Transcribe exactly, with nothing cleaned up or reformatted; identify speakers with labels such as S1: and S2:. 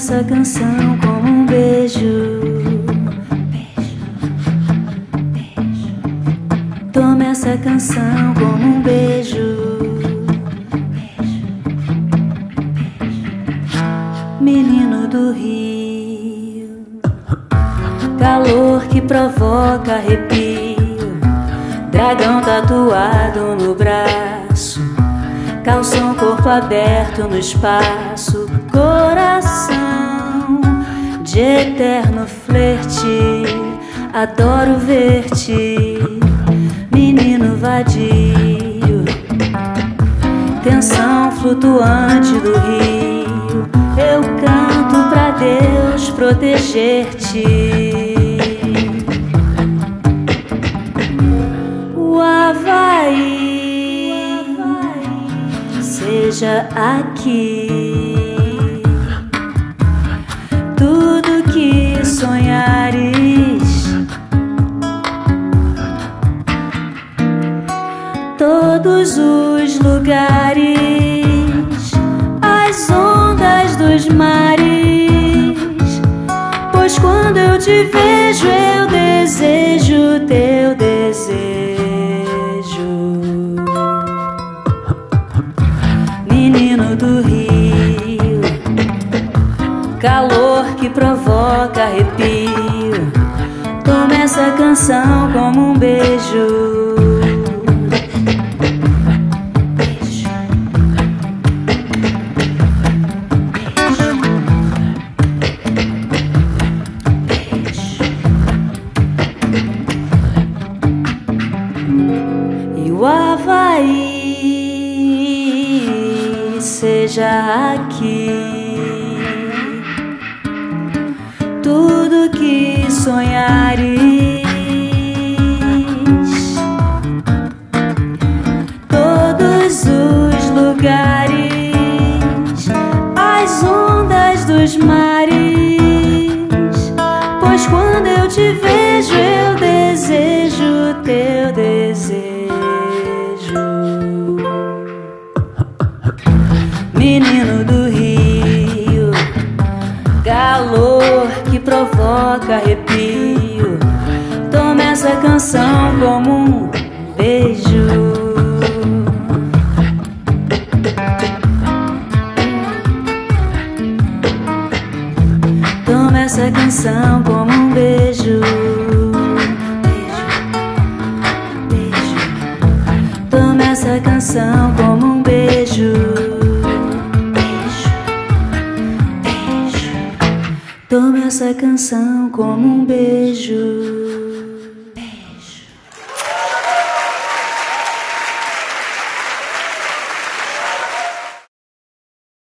S1: essa canção como um beijo. Tome essa canção como um beijo. Menino do Rio, calor que provoca arrepio, dragão tatuado no braço, calção corpo aberto no espaço, coração de eterno flerte, adoro ver-te, menino vadio, tensão flutuante do rio. Eu canto pra Deus proteger-te. O Havaí, seja aqui. Tudo que sonhares, todos os lugares, as ondas dos mares, pois quando eu te vejo eu desejo teu desejo. Menino do Rio, calor que provoca arrepio, toma essa canção como um beijo. O Havaí, seja aqui. Tudo que sonhares, todos os lugares, as ondas dos mares, pois quando eu te vejo eu desejo teu desejo. Menino do Rio, calor que provoca arrepio, toma essa canção como um beijo. Toma essa canção como um beijo. Toma essa canção como um beijo. Toma essa canção como um beijo.